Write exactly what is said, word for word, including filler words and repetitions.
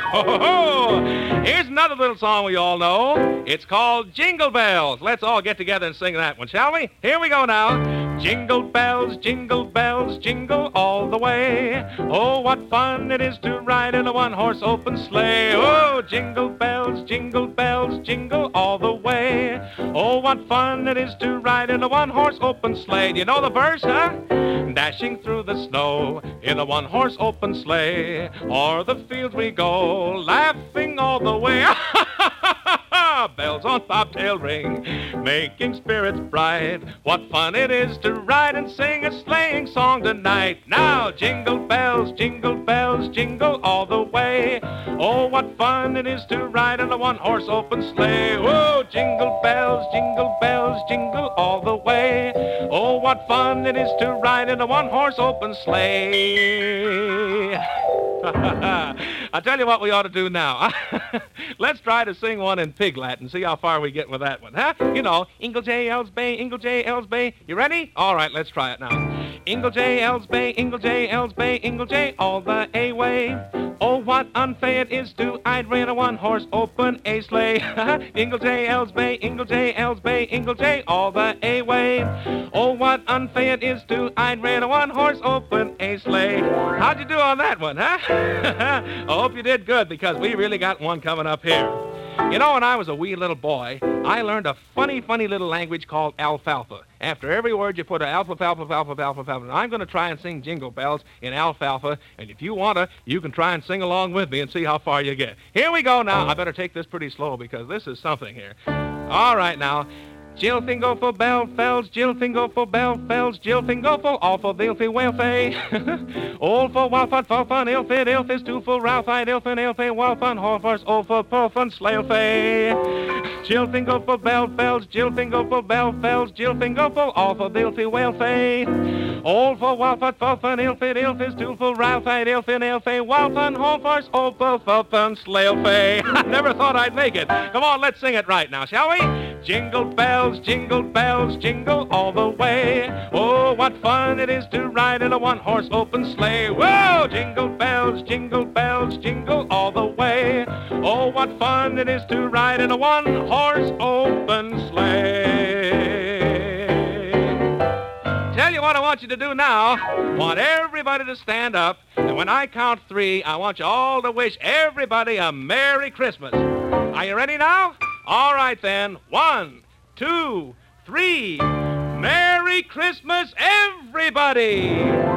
Ho, ho, ho. Here's another little song we all know. It's called Jingle Bells. Let's all get together and sing that one, shall we? Here we go now. Jingle bells, jingle bells, jingle all the way. Oh, what fun it is to ride in a one-horse open sleigh. Oh, jingle bells, jingle bells, jingle all the way. Oh, what fun it is to ride in a one-horse open sleigh. Do you know the verse, huh? Dashing through the snow in a one-horse open sleigh. O'er the fields we go, laughing all the way. Bells on bobtail ring, making spirits bright. What fun it is to ride and sing a sleighing song tonight. Now, jingle bells, jingle bells, jingle all the way. Oh, what fun it is to ride in a one-horse open sleigh. Whoa, jingle bells, jingle bells, jingle all the way. Oh, what fun it is to ride in a one-horse open sleigh. I'll tell you what we ought to do now. Let's try to sing one in Pig Latin, see how far we get with that one, huh? You know, Ingle J. Ells Bay, Ingle J. Ells Bay. You ready? All right, let's try it now. Ingle J. Ells Bay, Ingle J. Ells Bay, Ingle J. all the A way. Oh, what unfair it is to I'd rent a one-horse open A sleigh. Ingle J. Ells Bay, Ingle J. Ells Bay, Ingle J. all the A way. Oh, what unfair it is to I'd rent a one-horse open A sleigh. How'd you do on that one, huh? I hope you did good, because we really got one coming up here. You know, when I was a wee little boy, I learned a funny, funny little language called alfalfa. After every word, you put an alpha, alpha, alpha, alpha, alpha. And I'm going to try and sing Jingle Bells in alfalfa, and if you want to, you can try and sing along with me and see how far you get. Here we go now. I better take this pretty slow, because this is something here. All right, now. Jill Fingo for Bell Fells, Jill Fingo for Bell Fells, Jill Fingo for all for Thilfy Whalefay. All for Walfut, Falfun, Ilfid, Ilfis, two for Ralphite, Ilfin, Ilfay, Walfun, Horfors, all for Purfun, Slailfay. Jill Fingo for Bell Fells, Jill Fingo for Bell Fells, Jill Fingo for all for Thilfy Whalefay. All for Walfut, Falfun, Ilfid, Ilfis, two for Ralphite, Ilfin, Ilfay, Walfun, Horfors, all for Purfun, Slailfay. I never thought I'd make it. Come on, let's sing it right now, shall we? Jingle bells, jingle bells, jingle all the way. Oh, what fun it is to ride in a one-horse open sleigh. Whoa, jingle bells, jingle bells, jingle all the way. Oh, what fun it is to ride in a one-horse open sleigh. Tell you what I want you to do now. I want everybody to stand up, and when I count three, I want you all to wish everybody a Merry Christmas. Are you ready now? All right, then. One, two, three. Merry Christmas, everybody!